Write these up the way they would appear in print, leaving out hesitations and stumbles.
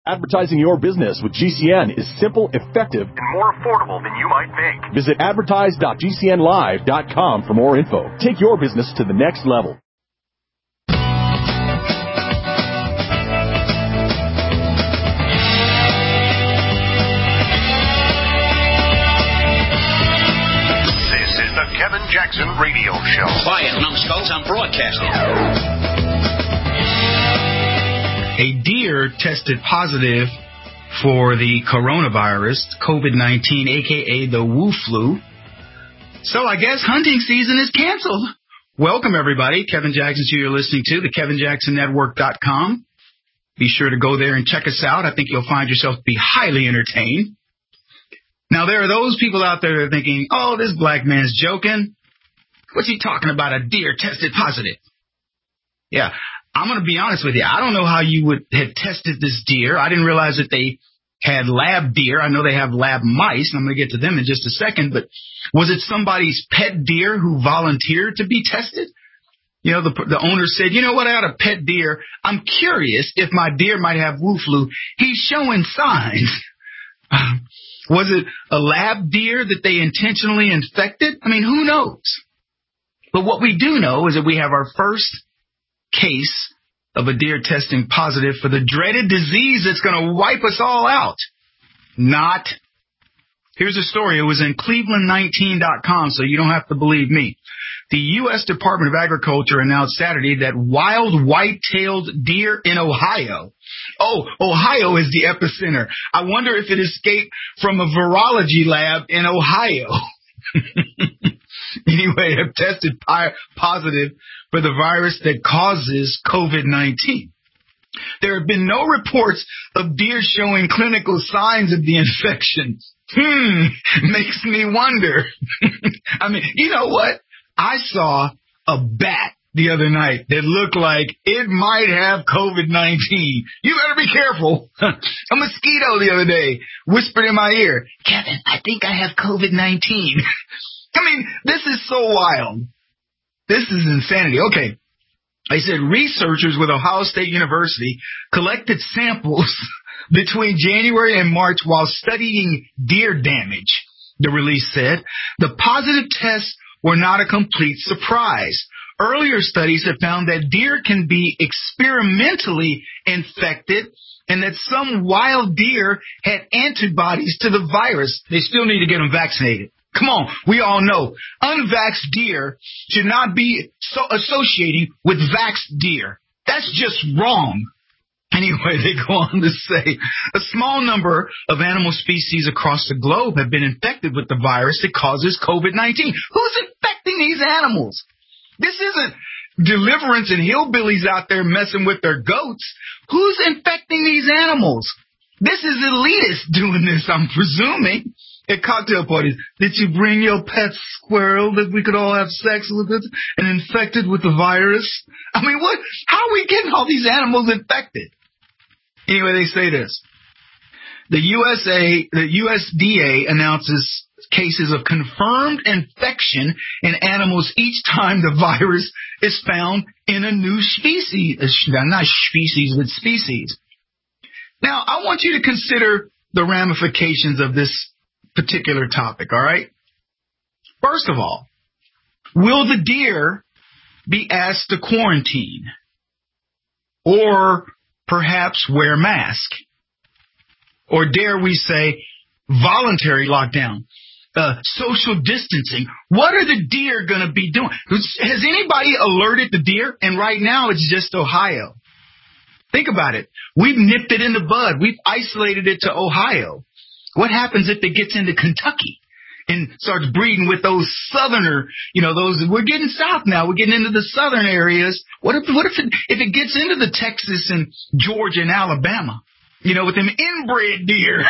Advertising your business with GCN is simple, effective, and more affordable than you might think. Visit advertise.gcnlive.com for more info. Take your business to the next level. This is the Kevin Jackson Radio Show. Quiet, numbskulls, I'm broadcasting. A deer tested positive for the coronavirus, COVID-19, a.k.a. the Wu flu. So I guess hunting season is canceled. Welcome, everybody. Kevin Jackson, who you're listening to, the KevinJacksonNetwork.com. Be sure to go there and check us out. I think you'll find yourself to be highly entertained. Now, there are those people out there that are thinking, oh, this black man's joking. What's he talking about? A deer tested positive. Yeah. I'm going to be honest with you. I don't know how you would have tested this deer. I didn't realize that they had lab deer. I know they have lab mice, and I'm going to get to them in just a second. But was it somebody's pet deer who volunteered to be tested? You know, the owner said, you know what, I got a pet deer. I'm curious if my deer might have Wu flu. He's showing signs. Was it a lab deer that they intentionally infected? I mean, who knows? But what we do know is that we have our first case of a deer testing positive for the dreaded disease that's going to wipe us all out. Not. Here's a story. It was in Cleveland19.com, so you don't have to believe me. The U.S. Department of Agriculture announced Saturday that wild white-tailed deer in Ohio. Oh, Ohio is the epicenter. I wonder if it escaped from a virology lab in Ohio. Anyway, have tested positive for the virus that causes COVID-19. There have been no reports of deer showing clinical signs of the infection. Makes me wonder. I mean, you know what? I saw a bat the other night that looked like it might have COVID-19. You better be careful. A mosquito the other day whispered in my ear, Kevin, I think I have COVID-19. I mean, this is so wild. This is insanity. Okay. I said researchers with Ohio State University collected samples between January and March while studying deer damage, the release said. The positive tests were not a complete surprise. Earlier studies have found that deer can be experimentally infected and that some wild deer had antibodies to the virus. They still need to get them vaccinated. Come on, we all know unvaxxed deer should not be associating with vaxxed deer. That's just wrong. Anyway, they go on to say a small number of animal species across the globe have been infected with the virus that causes COVID-19. Who's infecting these animals? This isn't Deliverance and hillbillies out there messing with their goats. Who's infecting these animals? This is elitists doing this, I'm presuming. At cocktail parties, did you bring your pet squirrel that we could all have sex with it and infected with the virus? I mean, what? How are we getting all these animals infected? Anyway, they say this. The USDA announces cases of confirmed infection in animals each time the virus is found in a new species. Not species, but species. Now, I want you to consider the ramifications of this particular topic, all right? First of all, will the deer be asked to quarantine or perhaps wear mask? Or dare we say voluntary lockdown, social distancing? What are the deer going to be doing? Has anybody alerted the deer? And right now it's just Ohio. Think about it. We've nipped it in the bud. We've isolated it to Ohio. What happens if it gets into Kentucky and starts breeding with those southerner, we're getting south now. We're getting into the southern areas. What if it gets into the Texas and Georgia and Alabama, with them inbred deer?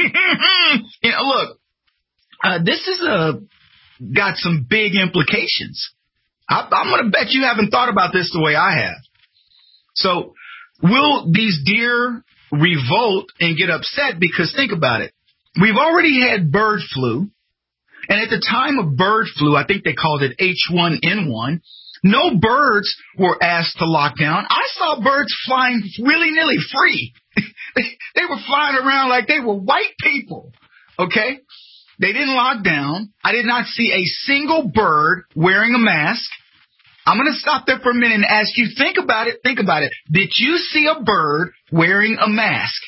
Look, this is got some big implications. I'm going to bet you haven't thought about this the way I have. So will these deer revolt and get upset? Because think about it. We've already had bird flu, and at the time of bird flu, I think they called it H1N1, no birds were asked to lock down. I saw birds flying willy-nilly free They were flying around like they were white people. Okay? They didn't lock down. I did not see a single bird wearing a mask. I'm going to stop there for a minute and ask you, think about it. Did you see a bird wearing a mask?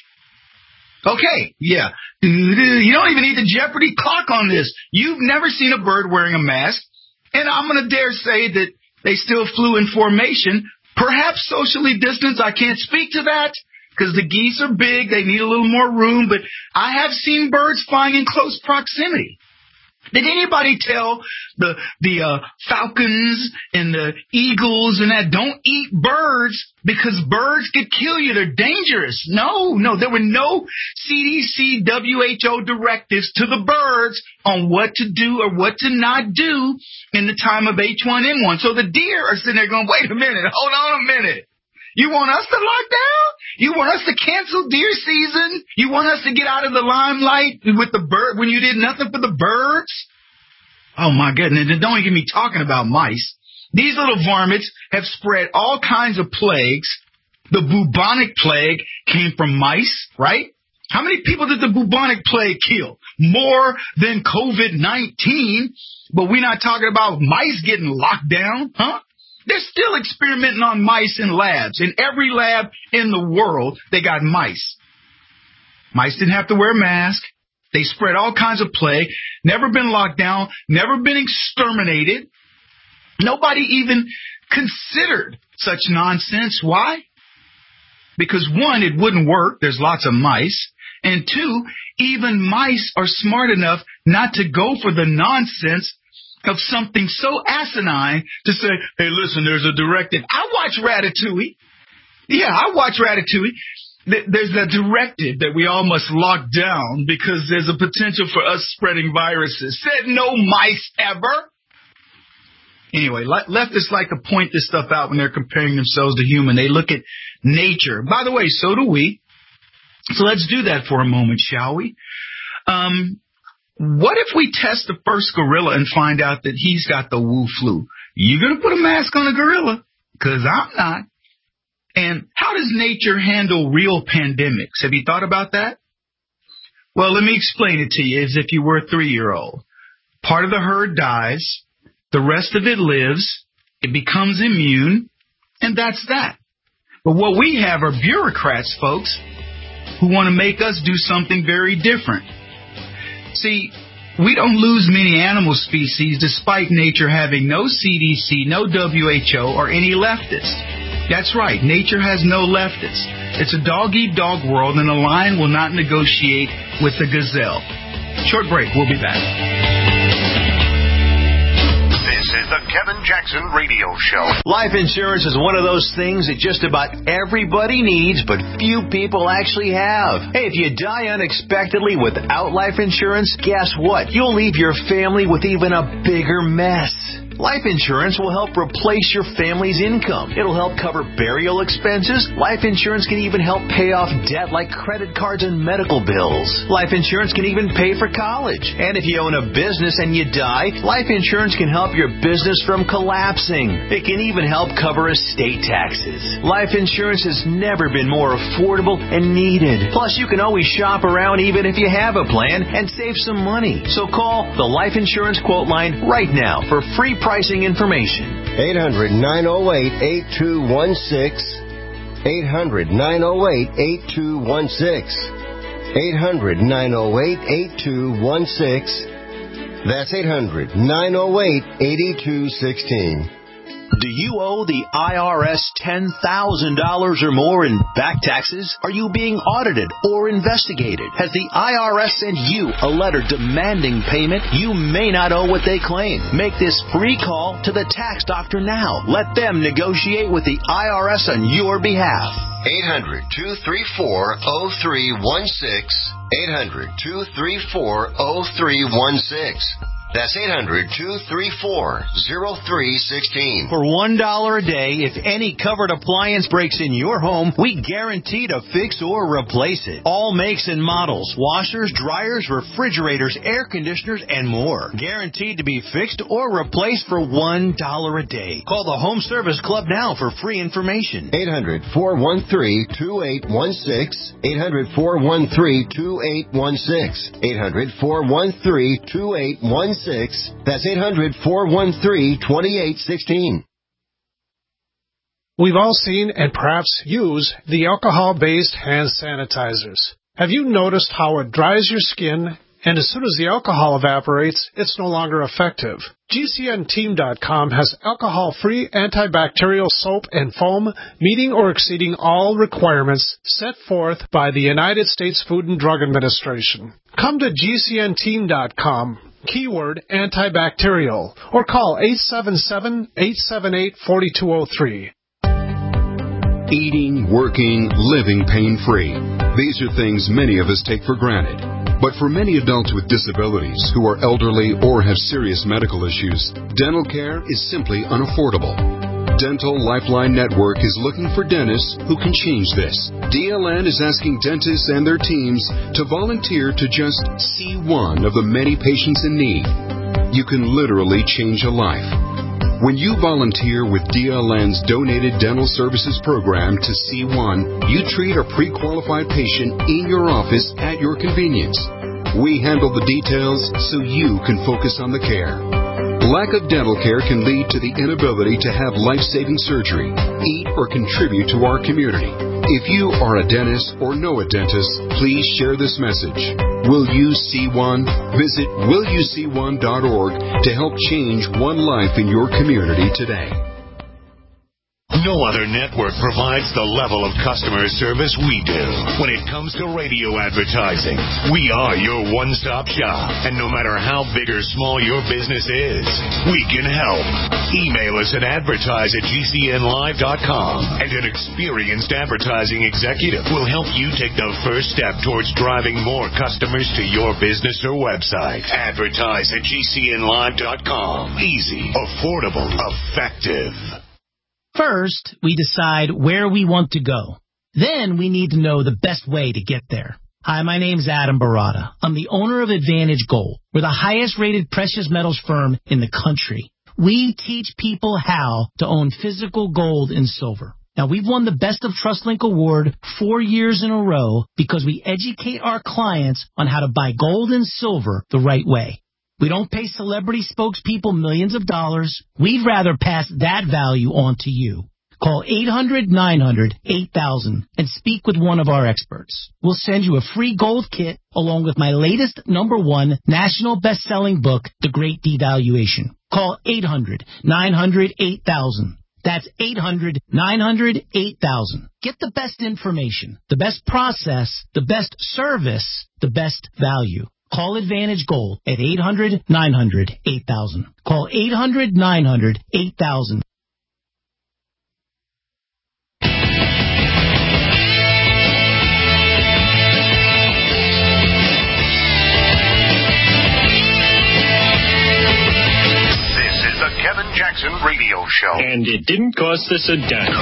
Okay, yeah. You don't even need the Jeopardy clock on this. You've never seen a bird wearing a mask. And I'm going to dare say that they still flew in formation, perhaps socially distanced. I can't speak to that because the geese are big. They need a little more room. But I have seen birds flying in close proximity. Did anybody tell the falcons and the eagles and that don't eat birds because birds could kill you? They're dangerous. No. There were no CDC, WHO directives to the birds on what to do or what to not do in the time of H1N1. So the deer are sitting there going, wait a minute, hold on a minute. You want us to lock down? You want us to cancel deer season? You want us to get out of the limelight with the bird when you did nothing for the birds? Oh, my goodness. And don't get me talking about mice. These little varmints have spread all kinds of plagues. The bubonic plague came from mice, right? How many people did the bubonic plague kill? More than COVID-19. But we're not talking about mice getting locked down, huh? They're still experimenting on mice in labs. In every lab in the world, they got mice. Mice didn't have to wear a mask. They spread all kinds of plague, never been locked down, never been exterminated. Nobody even considered such nonsense. Why? Because one, it wouldn't work. There's lots of mice. And two, even mice are smart enough not to go for the nonsense of something so asinine to say, hey, listen, there's a directive. I watch Ratatouille. Yeah, I watch Ratatouille. There's a directive that we all must lock down because there's a potential for us spreading viruses. Said no mice ever. Anyway, leftists like to point this stuff out when they're comparing themselves to human. They look at nature. By the way, so do we. So let's do that for a moment, shall we? What if we test the first gorilla and find out that he's got the Wu flu? You going to put a mask on a gorilla? Because I'm not. And how does nature handle real pandemics? Have you thought about that? Well, let me explain it to you as if you were a 3-year-old. Part of the herd dies. The rest of it lives. It becomes immune. And that's that. But what we have are bureaucrats, folks, who want to make us do something very different. See, we don't lose many animal species despite nature having no CDC, no WHO, or any leftists. That's right, nature has no leftists. It's a dog-eat-dog world, and a lion will not negotiate with the gazelle. Short break, we'll be back. This is the Kevin Jackson Radio Show. Life insurance is one of those things that just about everybody needs, but few people actually have. Hey, if you die unexpectedly without life insurance, guess what? You'll leave your family with even a bigger mess. Life insurance will help replace your family's income. It'll help cover burial expenses. Life insurance can even help pay off debt like credit cards and medical bills. Life insurance can even pay for college. And if you own a business and you die, life insurance can help your business from collapsing. It can even help cover estate taxes. Life insurance has never been more affordable and needed. Plus, you can always shop around even if you have a plan and save some money. So call the Life Insurance Quote Line right now for free pricing information. 800-908-8216. 800-908-8216. 800-908-8216. That's 800-908-8216. Do you owe the IRS $10,000 or more in back taxes? Are you being audited or investigated? Has the IRS sent you a letter demanding payment? You may not owe what they claim. Make this free call to the tax doctor now. Let them negotiate with the IRS on your behalf. 800-234-0316. 800-234-0316. That's 800-234-0316. For $1 a day, if any covered appliance breaks in your home, we guarantee to fix or replace it. All makes and models, washers, dryers, refrigerators, air conditioners, and more. Guaranteed to be fixed or replaced for $1 a day. Call the Home Service Club now for free information. 800-413-2816. 800-413-2816. 800-413-2816. That's 800-413-2816. We've all seen and perhaps use the alcohol-based hand sanitizers. Have you noticed how it dries your skin, and as soon as the alcohol evaporates, it's no longer effective? GCNteam.com has alcohol-free antibacterial soap and foam meeting or exceeding all requirements set forth by the United States Food and Drug Administration. Come to GCNteam.com, keyword antibacterial, or call 877-878-4203. Eating, working, living pain-free. These are things many of us take for granted. But for many adults with disabilities who are elderly or have serious medical issues, dental care is simply unaffordable. Dental Lifeline Network is looking for dentists who can change this. DLN is asking dentists and their teams to volunteer to just see one of the many patients in need. You can literally change a life. When you volunteer with DLN's Donated Dental Services Program to C1, you treat a pre-qualified patient in your office at your convenience. We handle the details so you can focus on the care. Lack of dental care can lead to the inability to have life-saving surgery, eat, or contribute to our community. If you are a dentist or know a dentist, please share this message. Will you see one? Visit willyouseeone.org to help change one life in your community today. No other network provides the level of customer service we do. When it comes to radio advertising, we are your one-stop shop. And no matter how big or small your business is, we can help. Email us at advertise@gcnlive.com, and an experienced advertising executive will help you take the first step towards driving more customers to your business or website. Advertise@gcnlive.com. Easy, affordable, effective. First, we decide where we want to go. Then we need to know the best way to get there. Hi, my name's Adam Barada. I'm the owner of Advantage Gold. We're the highest rated precious metals firm in the country. We teach people how to own physical gold and silver. Now, we've won the Best of TrustLink Award 4 years in a row because we educate our clients on how to buy gold and silver the right way. We don't pay celebrity spokespeople millions of dollars. We'd rather pass that value on to you. Call 800-900-8000 and speak with one of our experts. We'll send you a free gold kit along with my latest #1 national best-selling book, The Great Devaluation. Call 800-900-8000. That's 800-900-8000. Get the best information, the best process, the best service, the best value. Call Advantage Gold at 800-900-8000. Call 800-900-8000. This is the Kevin Jackson Radio Show. And it didn't cost us a dime.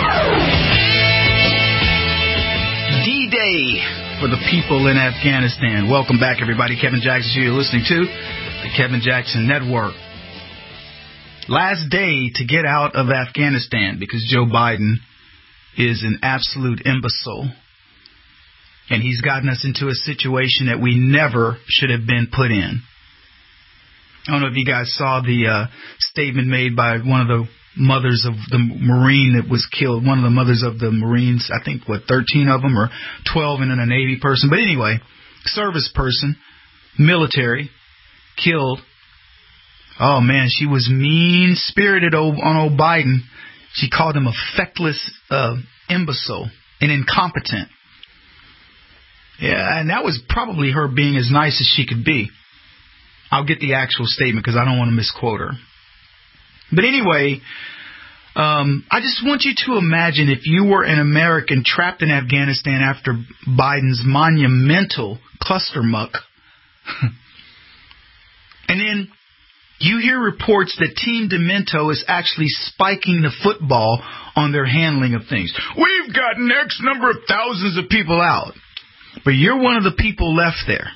D-Day for the people in Afghanistan. Welcome back, everybody. Kevin Jackson here. You're listening to the Kevin Jackson Network. Last day to get out of Afghanistan because Joe Biden is an absolute imbecile. And he's gotten us into a situation that we never should have been put in. I don't know if you guys saw the statement made by one of the mothers of the Marine that was killed. One of the mothers of the Marines, I think, 13 of them or 12 and then a Navy person. But anyway, service person, military, killed. Oh, man, she was mean-spirited on old Biden. She called him a feckless imbecile and incompetent. Yeah, and that was probably her being as nice as she could be. I'll get the actual statement because I don't want to misquote her. But anyway, I just want you to imagine if you were an American trapped in Afghanistan after Biden's monumental cluster muck. And then you hear reports that Team Demento is actually spiking the football on their handling of things. We've got X number of thousands of people out. But you're one of the people left there,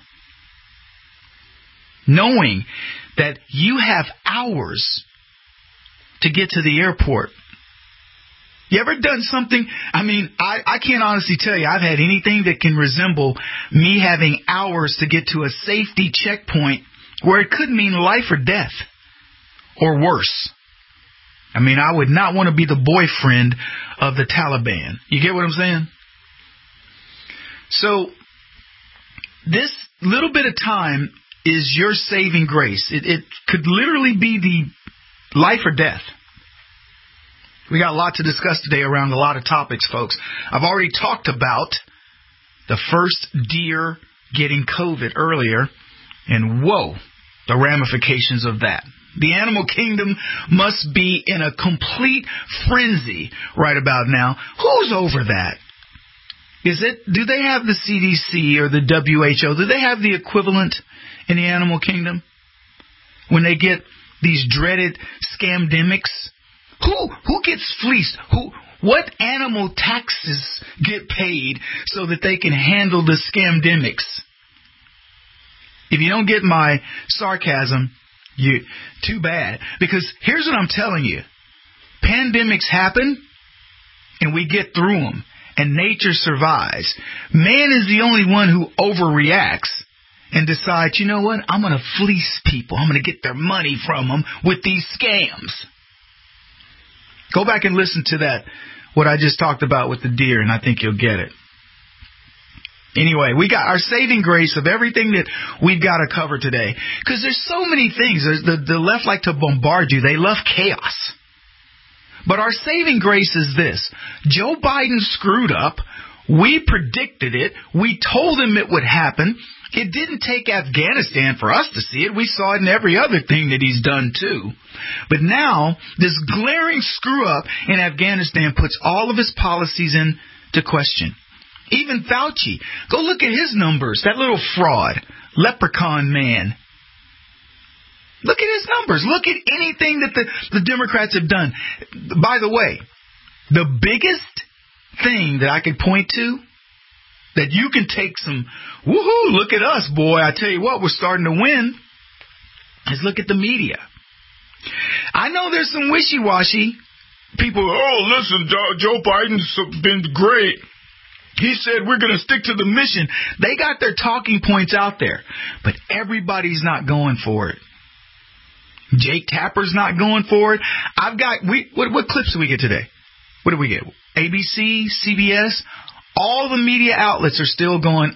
knowing that you have hours to get to the airport. You ever done something? I mean, I can't honestly tell you I've had anything that can resemble me having hours to get to a safety checkpoint where it could mean life or death or worse. I mean, I would not want to be the boyfriend of the Taliban. You get what I'm saying? So this little bit of time is your saving grace. It could literally be the life or death. We got a lot to discuss today around a lot of topics, folks. I've already talked about the first deer getting COVID earlier, and whoa, the ramifications of that. The animal kingdom must be in a complete frenzy right about now. Who's over that? Do they have the CDC or the WHO? Do they have the equivalent in the animal kingdom? When they get these dreaded scamdemics? Who gets fleeced? What animal taxes get paid so that they can handle the scamdemics? If you don't get my sarcasm, too bad. Because here's what I'm telling you. Pandemics happen, and we get through them, and nature survives. Man is the only one who overreacts and decides, you know what, I'm going to fleece people. I'm going to get their money from them with these scams. Go back and listen to that, what I just talked about with the deer, and I think you'll get it. Anyway, we got our saving grace of everything that we've got to cover today. Because there's so many things. The left like to bombard you. They love chaos. But our saving grace is this. Joe Biden screwed up. We predicted it. We told him it would happen. It didn't take Afghanistan for us to see it. We saw it in every other thing that he's done too. But now, this glaring screw-up in Afghanistan puts all of his policies into question. Even Fauci, go look at his numbers, that little fraud, leprechaun man. Look at his numbers. Look at anything that the Democrats have done. By the way, the biggest thing that I could point to that you can take some, woohoo, look at us, boy, I tell you what, we're starting to win, is look at the media. I know there's some wishy-washy people, listen, Joe Biden's been great. He said we're going to stick to the mission. They got their talking points out there, but everybody's not going for it. Jake Tapper's not going for it. What clips do we get today? What do we get? ABC, CBS, all the media outlets are still going,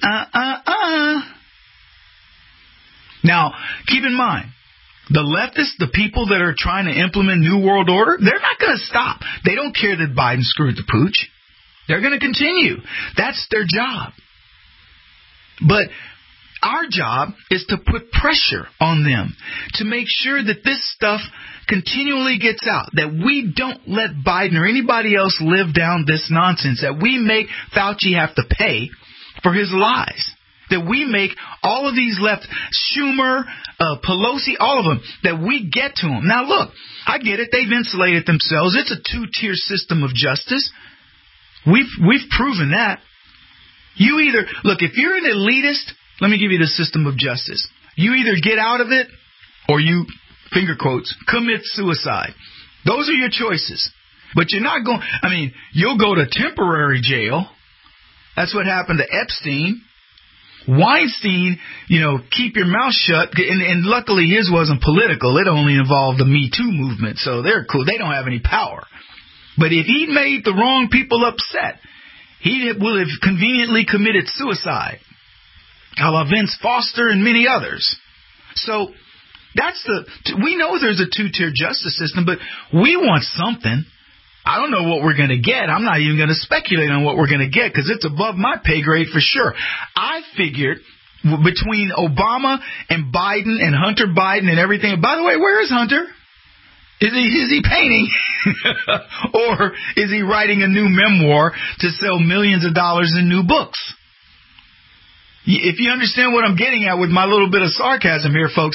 Now, keep in mind, the leftists, the people that are trying to implement New World Order, they're not going to stop. They don't care that Biden screwed the pooch. They're going to continue. That's their job. But our job is to put pressure on them to make sure that this stuff continually gets out, that we don't let Biden or anybody else live down this nonsense, that we make Fauci have to pay for his lies, that we make all of these left, Schumer, Pelosi, all of them, that we get to them. Now, look, I get it. They've insulated themselves. It's a two-tier system of justice. We've proven that. You either, look, if you're an elitist, let me give you the system of justice. You either get out of it or you, finger quotes, commit suicide. Those are your choices. But you're not going, you'll go to temporary jail. That's what happened to Epstein. Weinstein, keep your mouth shut. And luckily his wasn't political. It only involved the Me Too movement. So they're cool. They don't have any power. But if he made the wrong people upset, he will have conveniently committed suicide, a la Vince Foster and many others. So we know there's a two-tier justice system, but we want something. I don't know what we're going to get. I'm not even going to speculate on what we're going to get because it's above my pay grade for sure. I figured between Obama and Biden and Hunter Biden and everything. By the way, where is Hunter? Is he painting or is he writing a new memoir to sell millions of dollars in new books? If you understand what I'm getting at with my little bit of sarcasm here, folks,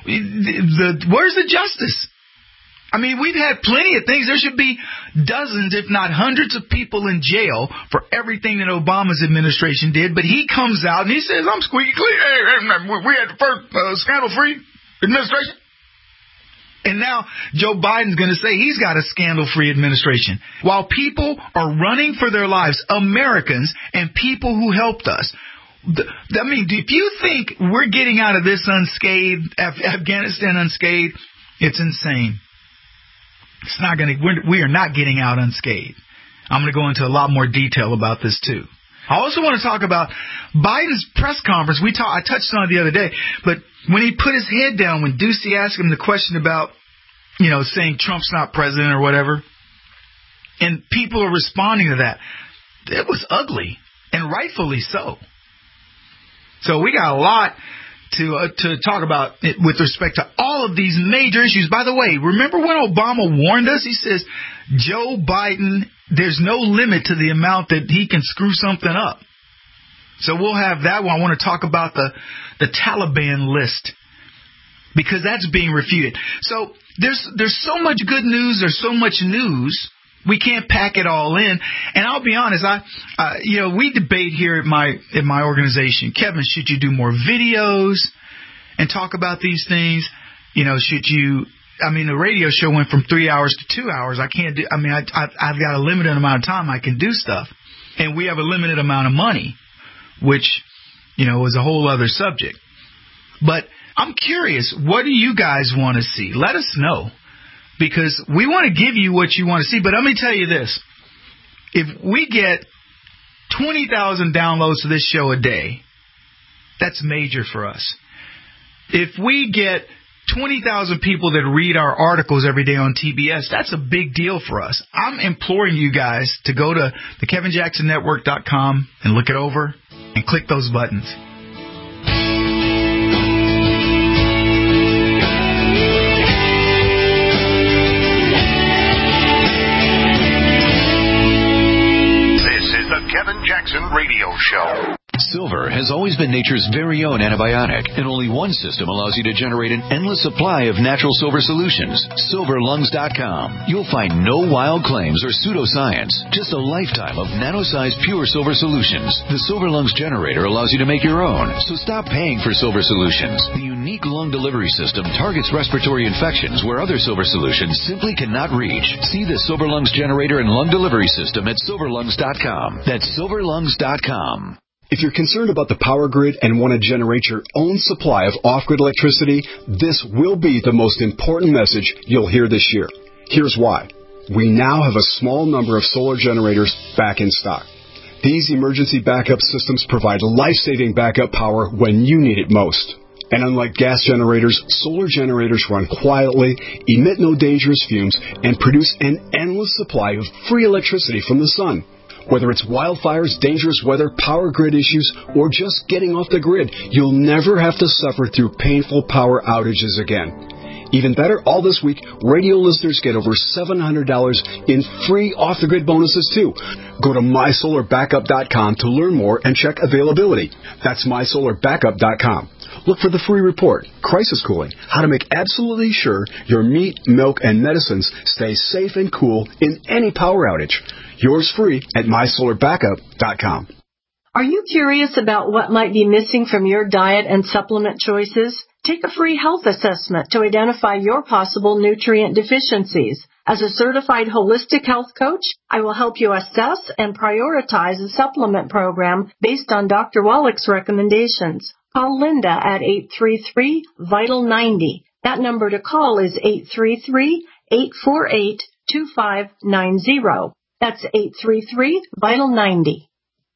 where's the justice? I mean, we've had plenty of things. There should be dozens, if not hundreds of people in jail for everything that Obama's administration did. But he comes out and he says, I'm squeaky clean. Hey, we had the first scandal-free administration. And now Joe Biden's going to say he's got a scandal-free administration. While people are running for their lives, Americans and people who helped us. I mean, if you think we're getting out of this unscathed, Afghanistan unscathed, it's insane. It's not going to. We are not getting out unscathed. I'm going to go into a lot more detail about this too. I also want to talk about Biden's press conference. I touched on it the other day, but when he put his head down, when Ducey asked him the question about, saying Trump's not president or whatever, and people are responding to that, it was ugly, and rightfully so. So we got a lot to talk about with respect to all of these major issues. By the way, remember when Obama warned us? He says, Joe Biden, there's no limit to the amount that he can screw something up. So we'll have that one. I want to talk about the Taliban list, because that's being refuted. So there's so much good news. There's so much news. We can't pack it all in. And I'll be honest, we debate here at my organization, Kevin, should you do more videos and talk about these things? The radio show went from 3 hours to 2 hours. I've got a limited amount of time I can do stuff. And we have a limited amount of money, which, is a whole other subject. But I'm curious, what do you guys want to see? Let us know. Because we want to give you what you want to see. But let me tell you this. If we get 20,000 downloads to this show a day, that's major for us. If we get 20,000 people that read our articles every day on TBS, that's a big deal for us. I'm imploring you guys to go to the KevinJacksonNetwork.com and look it over and click those buttons. Kevin Jackson Radio Show. Silver has always been nature's very own antibiotic, and only one system allows you to generate an endless supply of natural silver solutions. SilverLungs.com. You'll find no wild claims or pseudoscience, just a lifetime of nano-sized pure silver solutions. The Silver Lungs generator allows you to make your own, so stop paying for silver solutions. The unique lung delivery system targets respiratory infections where other silver solutions simply cannot reach. See the Silver Lungs generator and lung delivery system at SilverLungs.com. That's SilverLungs.com. If you're concerned about the power grid and want to generate your own supply of off-grid electricity, this will be the most important message you'll hear this year. Here's why. We now have a small number of solar generators back in stock. These emergency backup systems provide life-saving backup power when you need it most. And unlike gas generators, solar generators run quietly, emit no dangerous fumes, and produce an endless supply of free electricity from the sun. Whether it's wildfires, dangerous weather, power grid issues, or just getting off the grid, you'll never have to suffer through painful power outages again. Even better, all this week, radio listeners get over $700 in free off-the-grid bonuses, too. Go to MySolarBackup.com to learn more and check availability. That's MySolarBackup.com. Look for the free report, Crisis Cooling, how to make absolutely sure your meat, milk, and medicines stay safe and cool in any power outage. Yours free at MySolarBackup.com. Are you curious about what might be missing from your diet and supplement choices? Take a free health assessment to identify your possible nutrient deficiencies. As a certified holistic health coach, I will help you assess and prioritize a supplement program based on Dr. Wallach's recommendations. Call Linda at 833-VITAL-90. That number to call is 833-848-2590. That's 833-VITAL-90.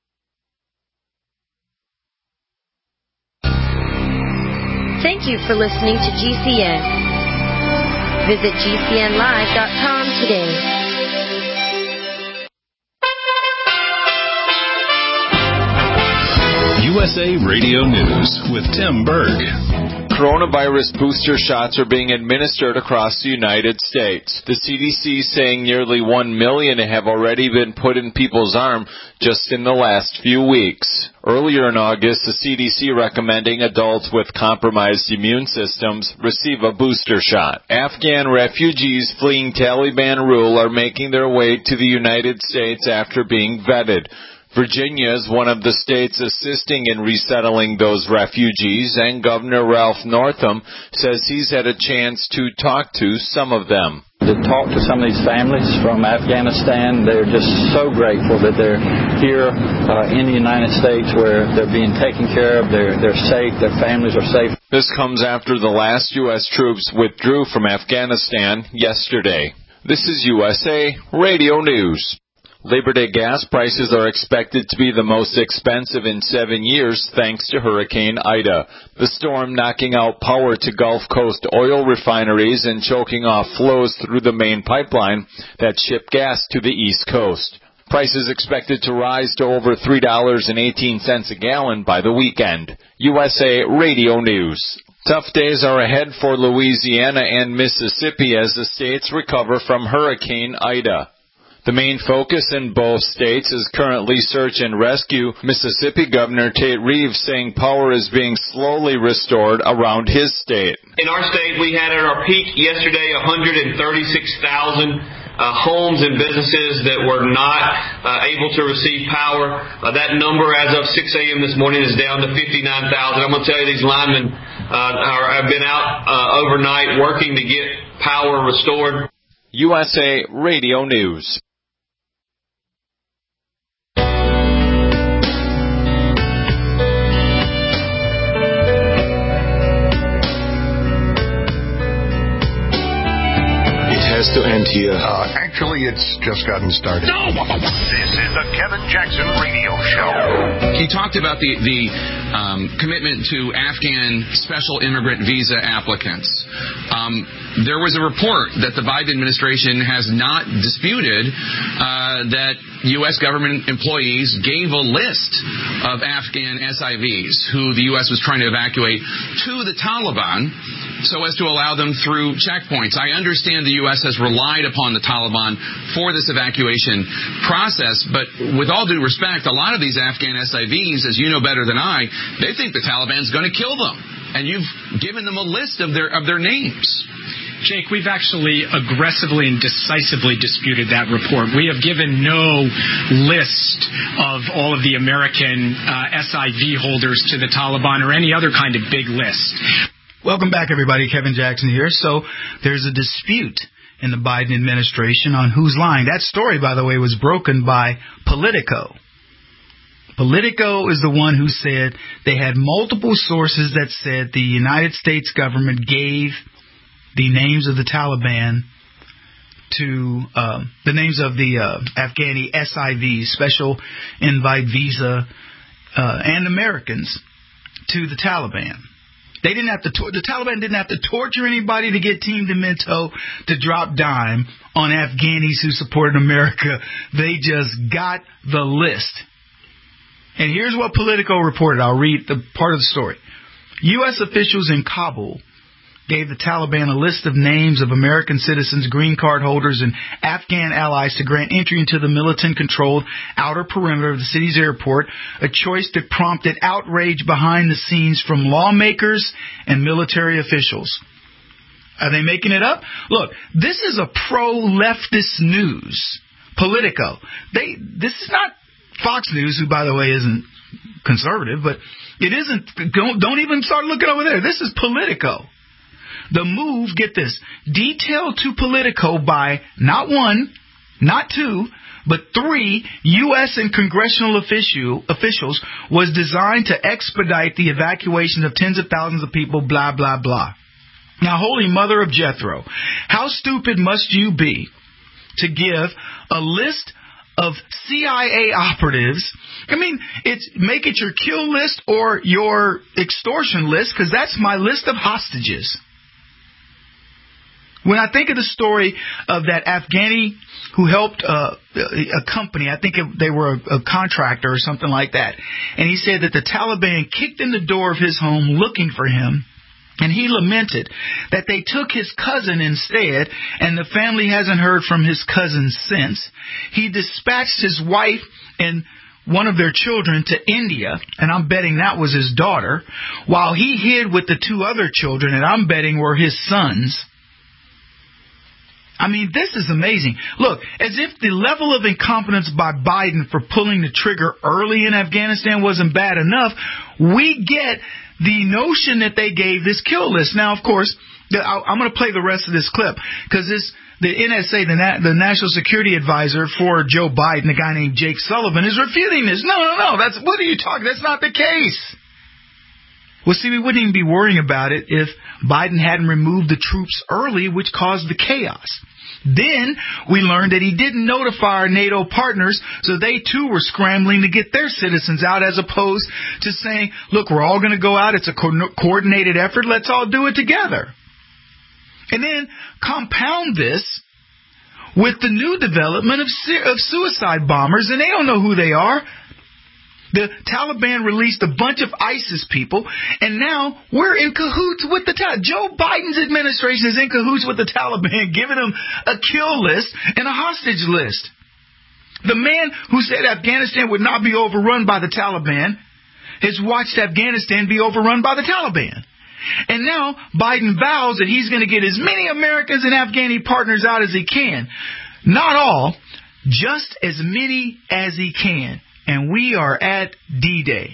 Thank you for listening to GCN. Visit GCNlive.com today. USA Radio News with Tim Berg. Coronavirus booster shots are being administered across the United States. The CDC saying nearly 1 million have already been put in people's arm just in the last few weeks. Earlier in August, the CDC recommending adults with compromised immune systems receive a booster shot. Afghan refugees fleeing Taliban rule are making their way to the United States after being vetted. Virginia is one of the states assisting in resettling those refugees, and Governor Ralph Northam says he's had a chance to talk to some of them. To talk to some of these families from Afghanistan, they're just so grateful that they're here in the United States where they're being taken care of, they're safe, their families are safe. This comes after the last U.S. troops withdrew from Afghanistan yesterday. This is USA Radio News. Labor Day gas prices are expected to be the most expensive in 7 years thanks to Hurricane Ida. The storm knocking out power to Gulf Coast oil refineries and choking off flows through the main pipeline that ship gas to the East Coast. Prices expected to rise to over $3.18 a gallon by the weekend. USA Radio News. Tough days are ahead for Louisiana and Mississippi as the states recover from Hurricane Ida. The main focus in both states is currently search and rescue. Mississippi Governor Tate Reeves saying power is being slowly restored around his state. In our state, we had at our peak yesterday 136,000 homes and businesses that were not able to receive power. That number as of 6 a.m. this morning is down to 59,000. I'm going to tell you, these linemen have been out overnight working to get power restored. USA Radio News. Has to end here. Actually, it's just gotten started. No! This is the Kevin Jackson Radio Show. He talked about the commitment to Afghan special immigrant visa applicants. There was a report that the Biden administration has not disputed that U.S. government employees gave a list of Afghan SIVs who the U.S. was trying to evacuate to the Taliban so as to allow them through checkpoints. I understand the U.S. has relied upon the Taliban for this evacuation process, but with all due respect, a lot of these Afghan SIVs, as you know better than I, they think the Taliban's going to kill them. And you've given them a list of their names. Jake, we've actually aggressively and decisively disputed that report. We have given no list of all of the American SIV holders to the Taliban or any other kind of big list. Welcome back, everybody. Kevin Jackson here. So there's a dispute in the Biden administration on who's lying. That story, by the way, was broken by Politico. Politico is the one who said they had multiple sources that said the United States government gave the names of the Taliban to the names of the Afghani SIVs, special invite visa, and Americans to the Taliban. They didn't have to. The Taliban didn't have to torture anybody to get Team Demento to drop dime on Afghanis who supported America. They just got the list. And here's what Politico reported. I'll read the part of the story. U.S. officials in Kabul gave the Taliban a list of names of American citizens, green card holders, and Afghan allies to grant entry into the militant-controlled outer perimeter of the city's airport, a choice that prompted outrage behind the scenes from lawmakers and military officials. Are they making it up? Look, this is a pro-leftist news. Politico. This is not Fox News, who, by the way, isn't conservative, but it isn't. Don't even start looking over there. This is Politico. The move, get this, detailed to Politico by not one, not two, but 3 U.S. and congressional officials was designed to expedite the evacuation of tens of thousands of people, blah, blah, blah. Now, holy mother of Jethro, how stupid must you be to give a list of CIA operatives? I mean, make it your kill list or your extortion list, because that's my list of hostages. When I think of the story of that Afghani who helped a company, I think they were a contractor or something like that, and he said that the Taliban kicked in the door of his home looking for him, and he lamented that they took his cousin instead, and the family hasn't heard from his cousin since. He dispatched his wife and one of their children to India, and I'm betting that was his daughter, while he hid with the 2 other children, and I'm betting were his sons. I mean, this is amazing. Look, as if the level of incompetence by Biden for pulling the trigger early in Afghanistan wasn't bad enough, we get the notion that they gave this kill list. Now, of course, I'm going to play the rest of this clip because the NSA, the National Security Advisor for Joe Biden, a guy named Jake Sullivan, is refuting this. No. What are you talking? That's not the case. Well, see, we wouldn't even be worrying about it if Biden hadn't removed the troops early, which caused the chaos. Then we learned that he didn't notify our NATO partners, so they too were scrambling to get their citizens out, as opposed to saying, look, we're all going to go out. It's a coordinated effort. Let's all do it together. And then compound this with the new development of suicide bombers, and they don't know who they are. The Taliban released a bunch of ISIS people, and now we're in cahoots with the Taliban. Joe Biden's administration is in cahoots with the Taliban, giving them a kill list and a hostage list. The man who said Afghanistan would not be overrun by the Taliban has watched Afghanistan be overrun by the Taliban. And now Biden vows that he's going to get as many Americans and Afghani partners out as he can. Not all, just as many as he can. And we are at D-Day.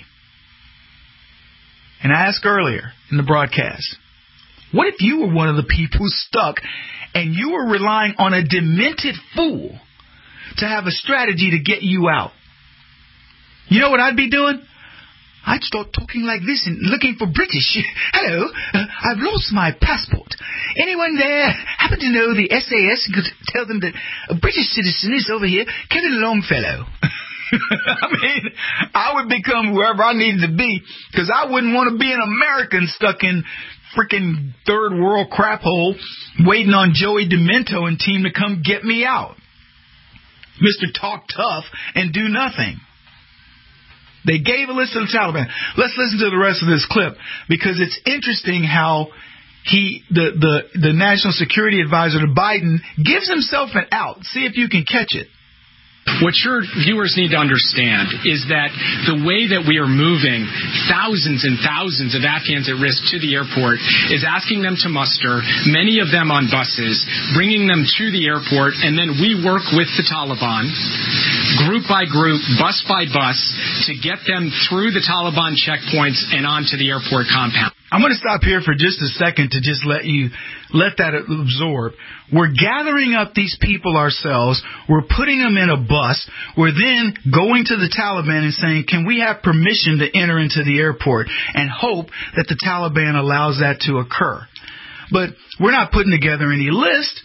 And I asked earlier in the broadcast, what if you were one of the people stuck and you were relying on a demented fool to have a strategy to get you out? You know what I'd be doing? I'd start talking like this and looking for British. Hello, I've lost my passport. Anyone there happen to know the SAS? Could tell them that a British citizen is over here, Kevin Longfellow. I mean, I would become whoever I needed to be, because I wouldn't want to be an American stuck in freaking third world crap hole waiting on Joey Demento and team to come get me out. Mr. Talk Tough and do nothing. They gave a list to the Taliban. Let's listen to the rest of this clip, because it's interesting how the National Security Advisor to Biden gives himself an out. See if you can catch it. What your viewers need to understand is that the way that we are moving thousands and thousands of Afghans at risk to the airport is asking them to muster, many of them on buses, bringing them to the airport, and then we work with the Taliban, group by group, bus by bus, to get them through the Taliban checkpoints and onto the airport compound. I'm going to stop here for just a second to just let that absorb. We're gathering up these people ourselves. We're putting them in a bus. We're then going to the Taliban and saying, can we have permission to enter into the airport, and hope that the Taliban allows that to occur. But we're not putting together any list.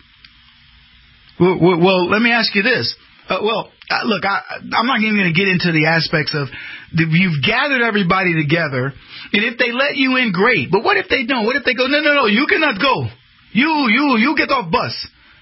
Well, let me ask you this. Look, I'm not even going to get into the aspects of you've gathered everybody together, and if they let you in, great. But what if they don't? What if they go, no, you cannot go. You get off bus.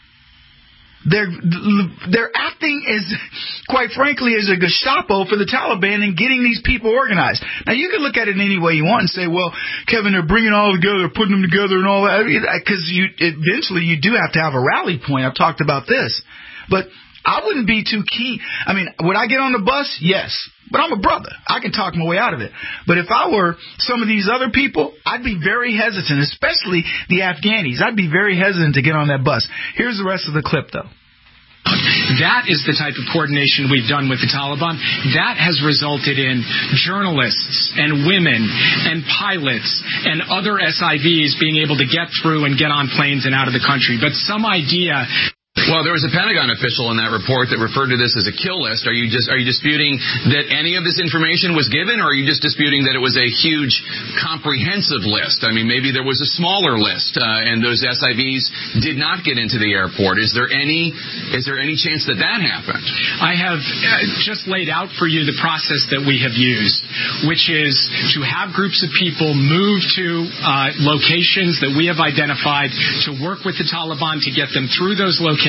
They're acting as, quite frankly, as a Gestapo for the Taliban in getting these people organized. Now, you can look at it any way you want and say, well, Kevin, they're bringing it all together, putting them together and all that, because eventually you do have to have a rally point. I've talked about this. But I wouldn't be too keen. I mean, would I get on the bus? Yes. But I'm a brother. I can talk my way out of it. But if I were some of these other people, I'd be very hesitant, especially the Afghanis. I'd be very hesitant to get on that bus. Here's the rest of the clip, though. That is the type of coordination we've done with the Taliban. That has resulted in journalists and women and pilots and other SIVs being able to get through and get on planes and out of the country. But some idea... Well, there was a Pentagon official in that report that referred to this as a kill list. Are you disputing that any of this information was given, or are you just disputing that it was a huge, comprehensive list? I mean, maybe there was a smaller list, and those SIVs did not get into the airport. Is there any chance that happened? I have just laid out for you the process that we have used, which is to have groups of people move to locations that we have identified, to work with the Taliban to get them through those locations,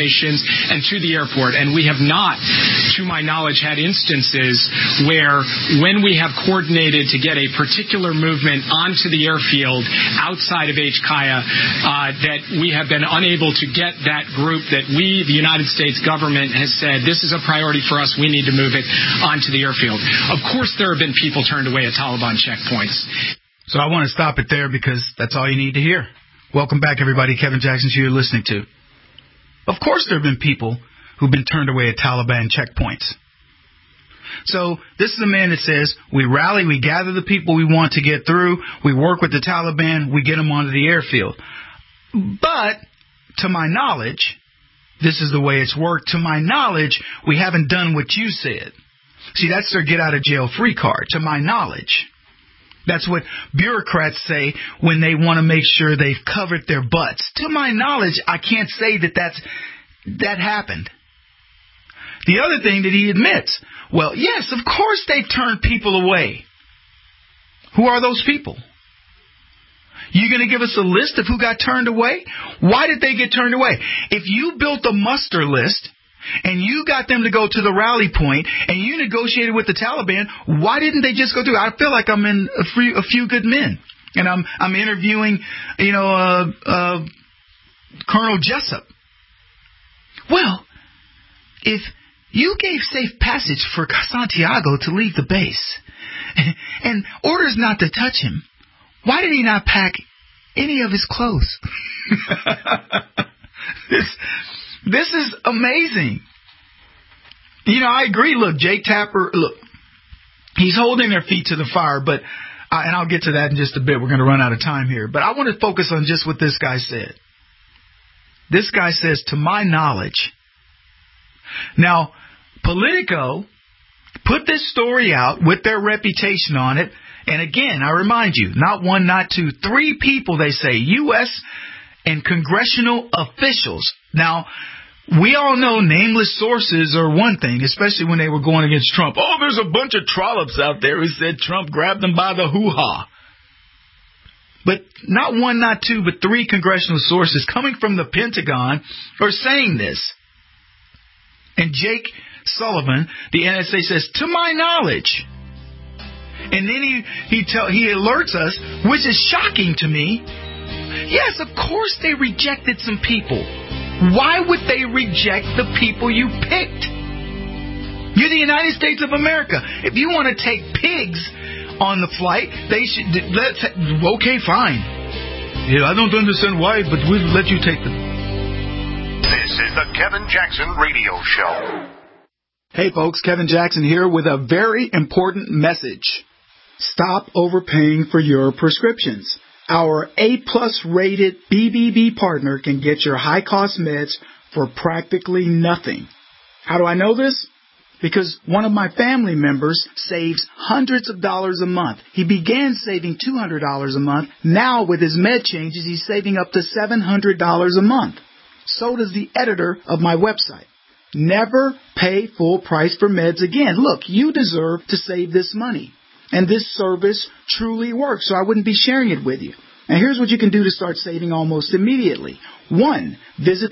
stations and to the airport. And we have not, to my knowledge, had instances where when we have coordinated to get a particular movement onto the airfield outside of HKIA, that we have been unable to get that group that we, the United States government, has said, this is a priority for us, we need to move it onto the airfield. Of course, there have been people turned away at Taliban checkpoints. So I want to stop it there because that's all you need to hear. Welcome back, everybody. Kevin Jackson, who you're listening to. Of course, there have been people who've been turned away at Taliban checkpoints. So this is a man that says, we rally, we gather the people we want to get through, we work with the Taliban, we get them onto the airfield. But, to my knowledge, this is the way it's worked. To my knowledge, we haven't done what you said. See, that's their get-out-of-jail-free card, to my knowledge. That's what bureaucrats say when they want to make sure they've covered their butts. To my knowledge, I can't say that happened. The other thing that he admits, well, yes, of course they've turned people away. Who are those people? You going to give us a list of who got turned away? Why did they get turned away? If you built a muster list and you got them to go to the rally point and you negotiated with the Taliban, why didn't they just go through? I feel like I'm in a few good men, and I'm interviewing, Colonel Jessup. Well, if you gave safe passage for Santiago to leave the base and orders not to touch him, why did he not pack any of his clothes? This is amazing. I agree. Look, Jake Tapper, he's holding their feet to the fire, but, and I'll get to that in just a bit. We're going to run out of time here. But I want to focus on just what this guy said. This guy says, to my knowledge. Now, Politico put this story out with their reputation on it. And again, I remind you, not one, not two, 3 people, they say, U.S. and congressional officials. Now, we all know nameless sources are one thing, especially when they were going against Trump. Oh, there's a bunch of trollops out there who said Trump grabbed them by the hoo-ha. But not one, not two, but 3 congressional sources coming from the Pentagon are saying this. And Jake Sullivan, the NSA, says, to my knowledge. And then he alerts us, which is shocking to me. Yes, of course they rejected some people. Why would they reject the people you picked? You're the United States of America. If you want to take pigs on the flight, they should. Okay, fine. Yeah, I don't understand why, but we'll let you take them. This is the Kevin Jackson Radio Show. Hey folks, Kevin Jackson here with a very important message. Stop overpaying for your prescriptions. Our A-plus rated BBB partner can get your high-cost meds for practically nothing. How do I know this? Because one of my family members saves hundreds of dollars a month. He began saving $200 a month. Now with his med changes, he's saving up to $700 a month. So does the editor of my website. Never pay full price for meds again. Look, you deserve to save this money. And this service truly works, so I wouldn't be sharing it with you. And here's what you can do to start saving almost immediately. 1, visit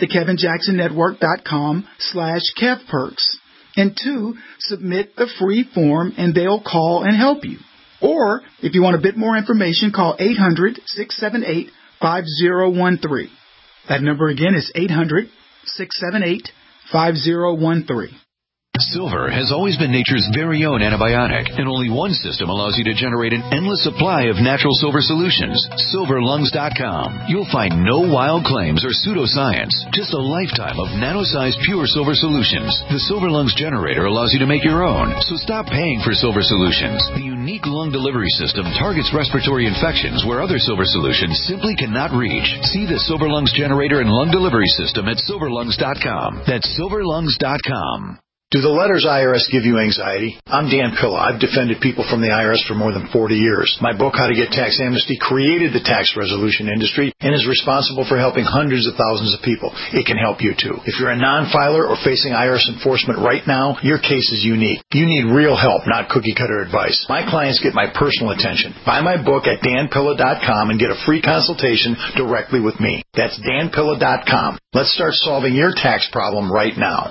thekevinjacksonnetwork.com/KevPerks. And 2, submit the free form and they'll call and help you. Or, if you want a bit more information, call 800-678-5013. That number again is 800-678-5013. Silver has always been nature's very own antibiotic, and only one system allows you to generate an endless supply of natural silver solutions. SilverLungs.com. You'll find no wild claims or pseudoscience, just a lifetime of nano-sized pure silver solutions. The Silver Lungs generator allows you to make your own, so stop paying for silver solutions. The unique lung delivery system targets respiratory infections where other silver solutions simply cannot reach. See the Silver Lungs generator and lung delivery system at SilverLungs.com. That's SilverLungs.com. Do the letters IRS give you anxiety? I'm Dan Pilla. I've defended people from the IRS for more than 40 years. My book, How to Get Tax Amnesty, created the tax resolution industry and is responsible for helping hundreds of thousands of people. It can help you too. If you're a non-filer or facing IRS enforcement right now, your case is unique. You need real help, not cookie-cutter advice. My clients get my personal attention. Buy my book at danpilla.com and get a free consultation directly with me. That's danpilla.com. Let's start solving your tax problem right now.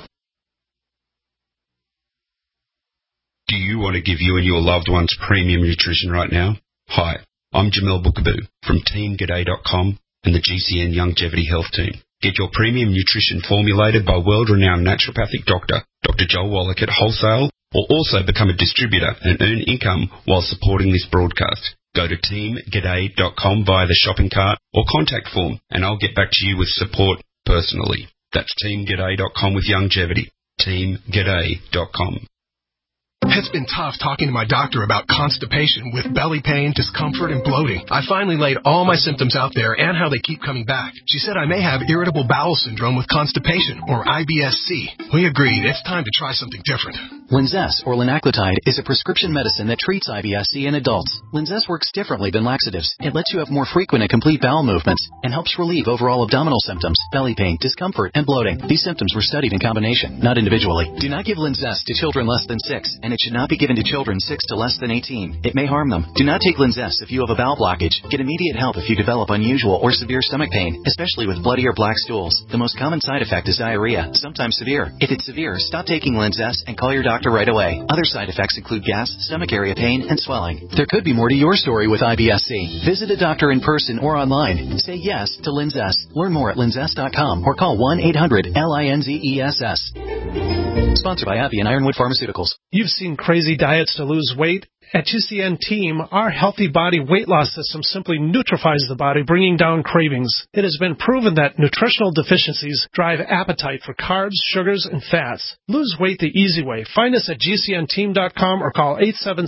Do you want to give you and your loved ones premium nutrition right now? Hi, I'm Jamel Bookaboo from TeamGaday.com and the GCN Longevity Health Team. Get your premium nutrition formulated by world-renowned naturopathic doctor, Dr. Joel Wallach at wholesale, or also become a distributor and earn income while supporting this broadcast. Go to TeamGaday.com via the shopping cart or contact form, and I'll get back to you with support personally. That's TeamGaday.com with longevity. TeamGaday.com. It's been tough talking to my doctor about constipation with belly pain, discomfort, and bloating. I finally laid all my symptoms out there and how they keep coming back. She said I may have irritable bowel syndrome with constipation, or IBS-C. We agreed it's time to try something different. Linzess, or linaclotide, is a prescription medicine that treats IBS-C in adults. Linzess works differently than laxatives. It lets you have more frequent and complete bowel movements and helps relieve overall abdominal symptoms, belly pain, discomfort, and bloating. These symptoms were studied in combination, not individually. Do not give Linzess to children less than 6, and it should not be given to children 6 to less than 18. It may harm them. Do not take Linzess if you have a bowel blockage. Get immediate help if you develop unusual or severe stomach pain, especially with bloody or black stools. The most common side effect is diarrhea, sometimes severe. If it's severe, stop taking Linzess and call your doctor right away. Other side effects include gas, stomach area pain, and swelling. There could be more to your story with IBS-C. Visit a doctor in person or online. Say yes to Linzess. Learn more at linzess.com or call 1-800-LINZESS. Sponsored by AbbVie and Ironwood Pharmaceuticals. You've seen crazy diets to lose weight. At GCN Team, our Healthy Body Weight Loss System simply neutralizes the body, bringing down cravings. It has been proven that nutritional deficiencies drive appetite for carbs, sugars, and fats. Lose weight the easy way. Find us at GCNteam.com or call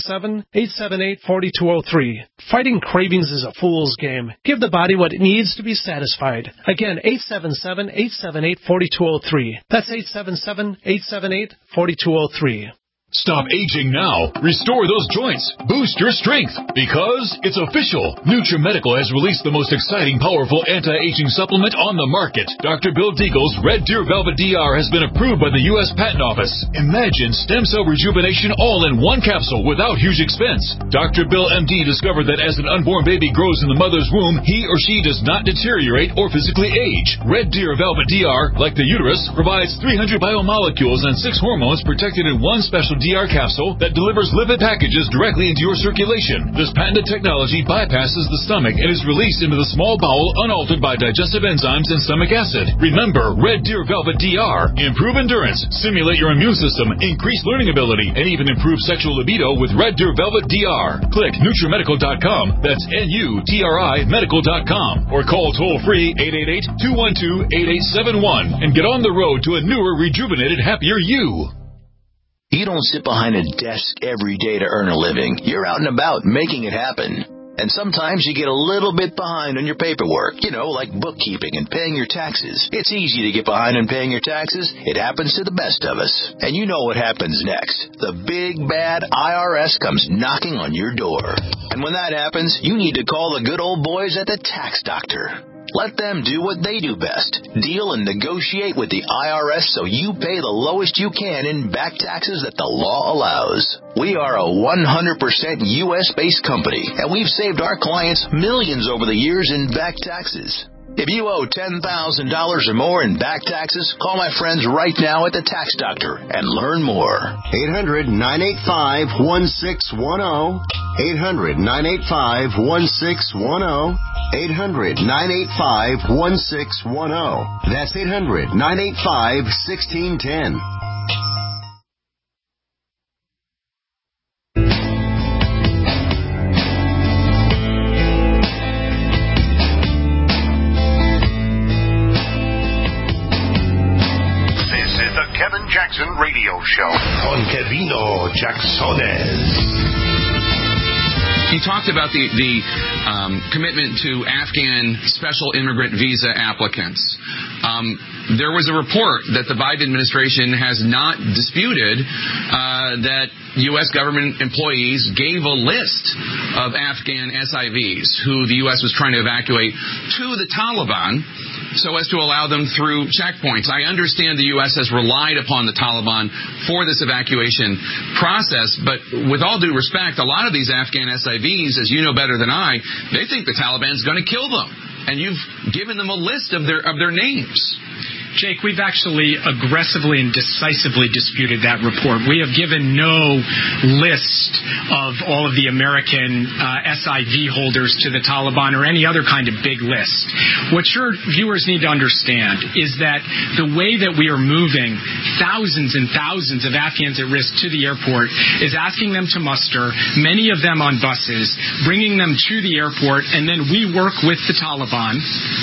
877-878-4203. Fighting cravings is a fool's game. Give the body what it needs to be satisfied. Again, 877-878-4203. That's 877-878-4203. Stop aging now. Restore those joints. Boost your strength. Because it's official. NutriMedical has released the most exciting, powerful anti-aging supplement on the market. Dr. Bill Deagle's Red Deer Velvet DR has been approved by the U.S. Patent Office. Imagine stem cell rejuvenation all in one capsule without huge expense. Dr. Bill MD discovered that as an unborn baby grows in the mother's womb, he or she does not deteriorate or physically age. Red Deer Velvet DR, like the uterus, provides 300 biomolecules and 6 hormones protected in one special DR capsule that delivers lipid packages directly into your circulation. This patented technology bypasses the stomach and is released into the small bowel unaltered by digestive enzymes and stomach acid. Remember, Red Deer Velvet DR. Improve endurance, stimulate your immune system, increase learning ability, and even improve sexual libido with Red Deer Velvet DR. Click NutriMedical.com. That's NUTRI Medical.com. Or call toll-free 888-212-8871 and get on the road to a newer, rejuvenated, happier you. You don't sit behind a desk every day to earn a living. You're out and about making it happen. And sometimes you get a little bit behind on your paperwork, like bookkeeping and paying your taxes. It's easy to get behind on paying your taxes. It happens to the best of us. And you know what happens next. The big, bad IRS comes knocking on your door. And when that happens, you need to call the good old boys at the Tax Doctor. Let them do what they do best. Deal and negotiate with the IRS so you pay the lowest you can in back taxes that the law allows. We are a 100% U.S.-based company, and we've saved our clients millions over the years in back taxes. If you owe $10,000 or more in back taxes, call my friends right now at the Tax Doctor and learn more. 800-985-1610. 800-985-1610. 800-985-1610. That's 800-985-1610. Kevin Jackson Radio Show con Kevino Jacksones. You talked about the commitment to Afghan special immigrant visa applicants. There was a report that the Biden administration has not disputed that U.S. government employees gave a list of Afghan SIVs who the U.S. was trying to evacuate to the Taliban so as to allow them through checkpoints. I understand the U.S. has relied upon the Taliban for this evacuation process, but with all due respect, a lot of these Afghan SIVs, as you know better than I, they think the Taliban's going to kill them. And you've given them a list of their names. Jake, we've actually aggressively and decisively disputed that report. We have given no list of all of the American SIV holders to the Taliban or any other kind of big list. What your viewers need to understand is that the way that we are moving thousands and thousands of Afghans at risk to the airport is asking them to muster, many of them on buses, bringing them to the airport, and then we work with the Taliban,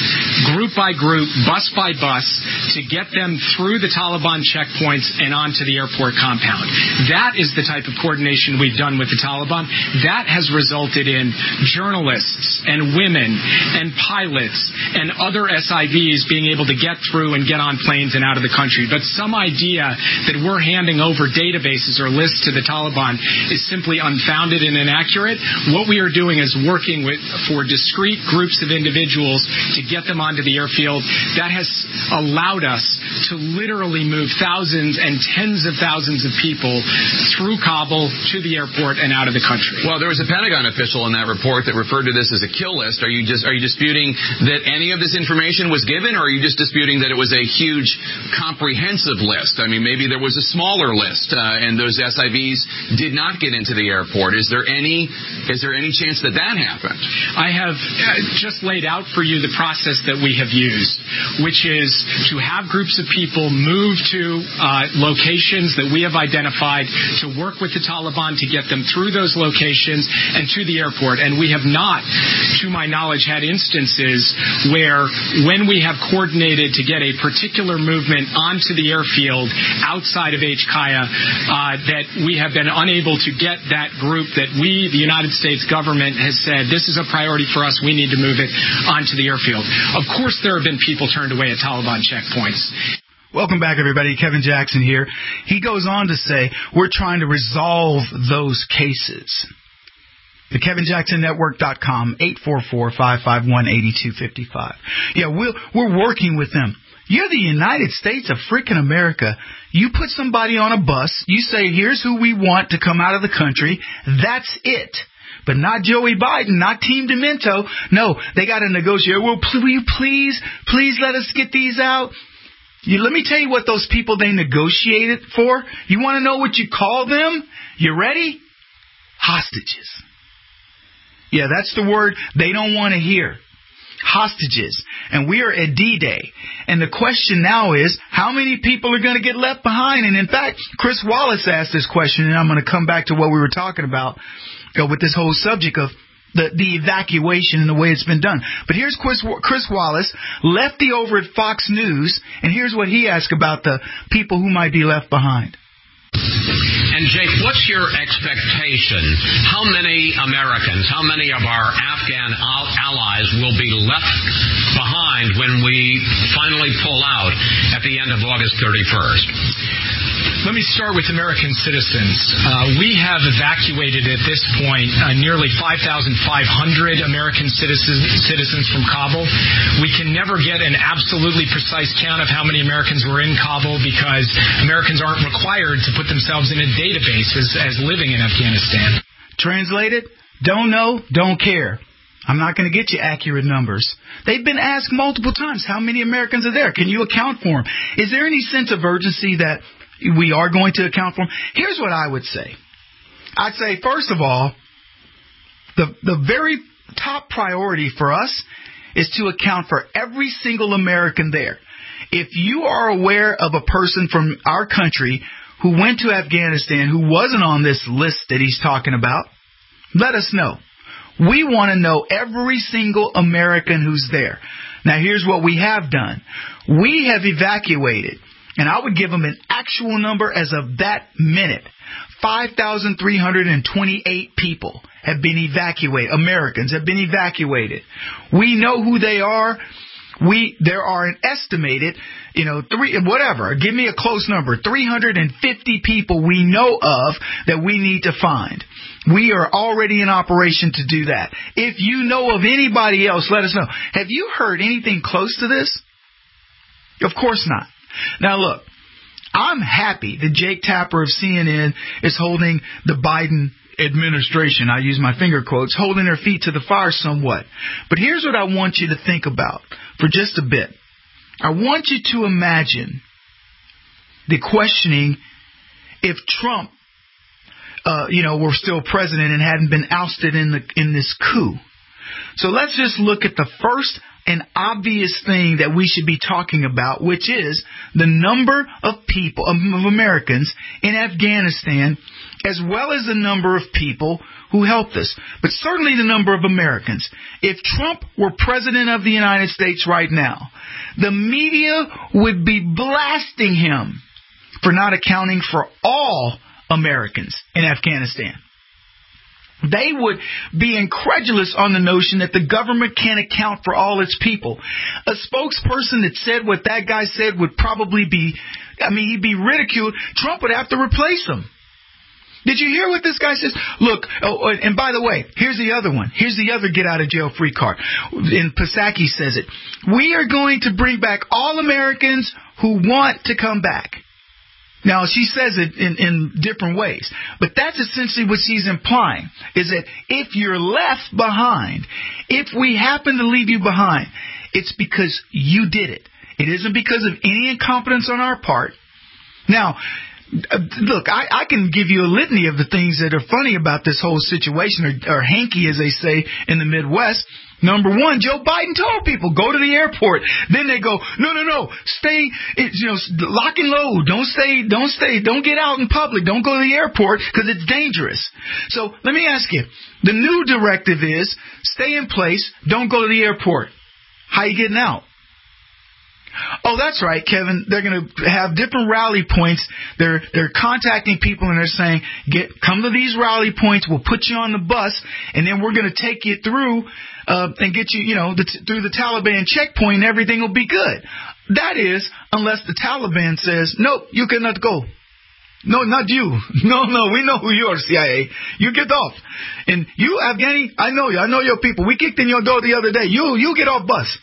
group by group, bus by bus, to get them through the Taliban checkpoints and onto the airport compound. That is the type of coordination we've done with the Taliban. That has resulted in journalists and women and pilots and other SIVs being able to get through and get on planes and out of the country. But some idea that we're handing over databases or lists to the Taliban is simply unfounded and inaccurate. What we are doing is working for discrete groups of individuals to get them onto the airfield. That has allowed us to literally move thousands and tens of thousands of people through Kabul to the airport and out of the country. Well, there was a Pentagon official in that report that referred to this as a kill list. Are you disputing that any of this information was given, or are you just disputing that it was a huge, comprehensive list? I mean, maybe there was a smaller list, and those SIVs did not get into the airport. Is there any chance that happened? I have just laid out for you the process that we have used, which is to have groups of people move to locations that we have identified, to work with the Taliban to get them through those locations and to the airport. And we have not, to my knowledge, had instances where when we have coordinated to get a particular movement onto the airfield outside of HKIA, that we have been unable to get that group that we, the United States government, has said, this is a priority for us, we need to move it onto the airfield. Of course there have been people turned away at Taliban checkpoints. Welcome back, everybody. Kevin Jackson here. He goes on to say, we're trying to resolve those cases. The KevinJacksonNetwork.com, 844-551-8255. Yeah, we're working with them. You're the United States of freaking America. You put somebody on a bus. You say, here's who we want to come out of the country. That's it. But not Joey Biden, not Team Demento. No, they got to negotiate. Well, will you please let us get these out? Let me tell you what those people they negotiated for. You want to know what you call them? You ready? Hostages. Yeah, that's the word they don't want to hear. Hostages. And we are at D-Day. And the question now is, how many people are going to get left behind? And in fact, Chris Wallace asked this question, and I'm going to come back to what we were talking about with this whole subject of the evacuation and the way it's been done. But here's Chris Wallace, lefty over at Fox News, and here's what he asked about the people who might be left behind. And Jake, what's your expectation? How many Americans, how many of our Afghan allies will be left behind when we finally pull out at the end of August 31st? Let me start with American citizens. We have evacuated at this point nearly 5,500 American citizens from Kabul. We can never get an absolutely precise count of how many Americans were in Kabul because Americans aren't required to put themselves in a database as living in Afghanistan. Translated, don't know, don't care. I'm not going to get you accurate numbers. They've been asked multiple times, how many Americans are there? Can you account for them? Is there any sense of urgency that we are going to account for them? Here's what I would say. I'd say, first of all, the very top priority for us is to account for every single American there. If you are aware of a person from our country who went to Afghanistan who wasn't on this list that he's talking about, let us know. We want to know every single American who's there. Now, here's what we have done. We have evacuated And I would give them an actual number as of that minute. 5,328 people have been evacuated. Americans have been evacuated. We know who they are. There are an estimated, give me a close number, 350 people we know of that we need to find. We are already in operation to do that. If you know of anybody else, let us know. Have you heard anything close to this? Of course not. Now look, I'm happy that Jake Tapper of CNN is holding the Biden administration, I use my finger quotes, holding their feet to the fire somewhat. But here's what I want you to think about for just a bit. I want you to imagine the questioning if Trump, were still president and hadn't been ousted in this coup. So let's just look at the first and obvious thing that we should be talking about, which is the number of people, of Americans in Afghanistan, as well as the number of people who helped us, but certainly the number of Americans. If Trump were president of the United States right now, the media would be blasting him for not accounting for all Americans in Afghanistan. They would be incredulous on the notion that the government can't account for all its people. A spokesperson that said what that guy said would probably be, he'd be ridiculed. Trump would have to replace him. Did you hear what this guy says? Look, and by the way, here's the other one. Here's the other get-out-of-jail-free card. And Psaki says it. We are going to bring back all Americans who want to come back. Now, she says it in different ways, but that's essentially what she's implying, is that if you're left behind, if we happen to leave you behind, it's because you did it. It isn't because of any incompetence on our part. Now, look, I can give you a litany of the things that are funny about this whole situation, or hanky, as they say in the Midwest. Number one, Joe Biden told people, go to the airport. Then they go, no, stay, lock and load. Don't get out in public. Don't go to the airport because it's dangerous. So let me ask you, the new directive is stay in place. Don't go to the airport. How you getting out? Oh, that's right, Kevin. They're going to have different rally points. They're contacting people and they're saying, come to these rally points. We'll put you on the bus, and then we're going to take you through and get you, through the Taliban checkpoint, and everything will be good. That is, unless the Taliban says, nope, you cannot go. No, not you. No, we know who you are, CIA. You get off. And you, Afghani, I know you. I know your people. We kicked in your door the other day. You get off bus.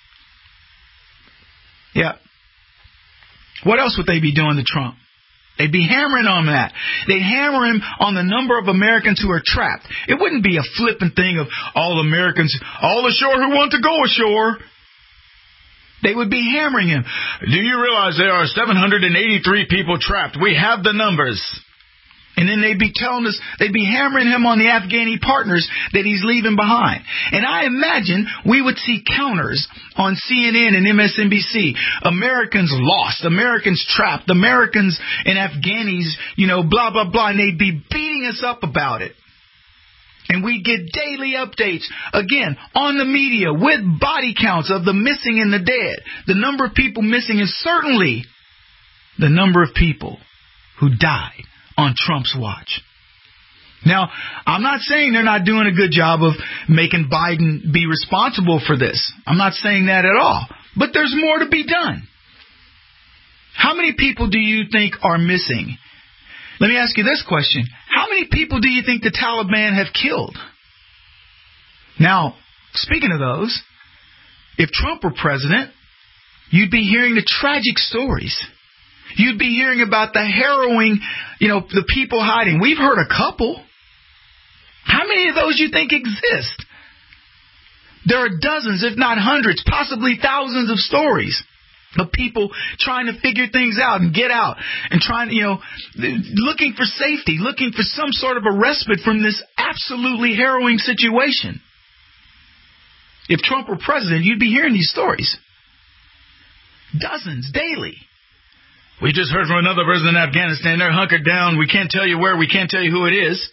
Yeah. What else would they be doing to Trump? They'd be hammering on that. They'd hammer him on the number of Americans who are trapped. It wouldn't be a flippant thing of all Americans, all ashore who want to go ashore. They would be hammering him. Do you realize there are 783 people trapped? We have the numbers. And then they'd be telling us, they'd be hammering him on the Afghani partners that he's leaving behind. And I imagine we would see counters on CNN and MSNBC. Americans lost, Americans trapped, Americans and Afghanis, blah, blah, blah. And they'd be beating us up about it. And we get daily updates, again, on the media with body counts of the missing and the dead. The number of people missing is certainly the number of people who died on Trump's watch. Now, I'm not saying they're not doing a good job of making Biden be responsible for this. I'm not saying that at all. But there's more to be done. How many people do you think are missing? Let me ask you this question. How many people do you think the Taliban have killed? Now, speaking of those, if Trump were president, you'd be hearing the tragic stories. You'd be hearing about the harrowing, the people hiding. We've heard a couple. How many of those you think exist? There are dozens, if not hundreds, possibly thousands of stories of people trying to figure things out and get out and trying, looking for safety, looking for some sort of a respite from this absolutely harrowing situation. If Trump were president, you'd be hearing these stories. Dozens, daily. We just heard from another president in Afghanistan. They're hunkered down. We can't tell you where. We can't tell you who it is.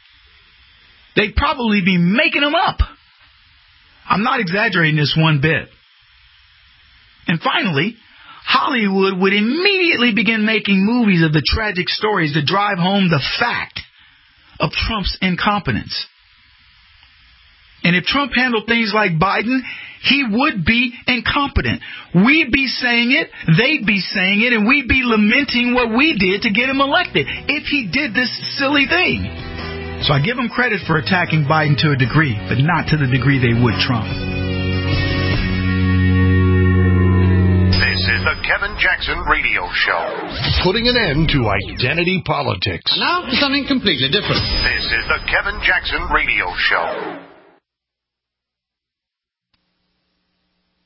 They'd probably be making them up. I'm not exaggerating this one bit. And finally, Hollywood would immediately begin making movies of the tragic stories to drive home the fact of Trump's incompetence. And if Trump handled things like Biden, he would be incompetent. We'd be saying it, they'd be saying it, and we'd be lamenting what we did to get him elected if he did this silly thing. So I give him credit for attacking Biden to a degree, but not to the degree they would Trump. This is the Kevin Jackson Radio Show. Putting an end to identity politics. Now for something completely different. This is the Kevin Jackson Radio Show.